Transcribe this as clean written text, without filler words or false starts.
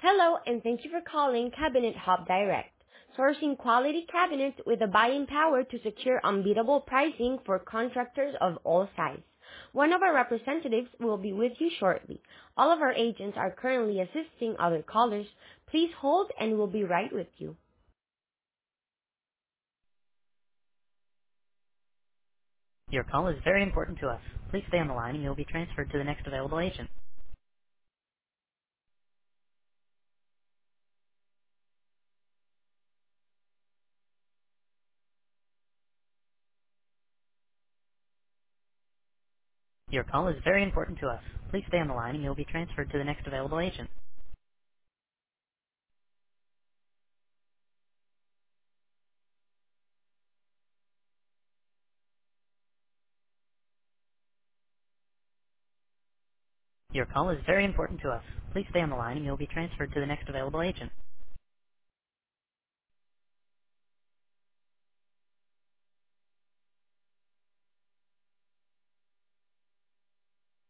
Hello, and thank you for calling Cabinet Hub Direct, sourcing quality cabinets with the buying power to secure unbeatable pricing for contractors of all sizes. One of our representatives will be with you shortly. All of our agents are currently assisting other callers. Please hold and we'll be right with you. Your call is very important to us. Please stay on the line and you'll be transferred to the next available agent. Your call is very important to us. Please stay on the line and you'll be transferred to the next available agent. Your call is very important to us. Please stay on the line and you'll be transferred to the next available agent.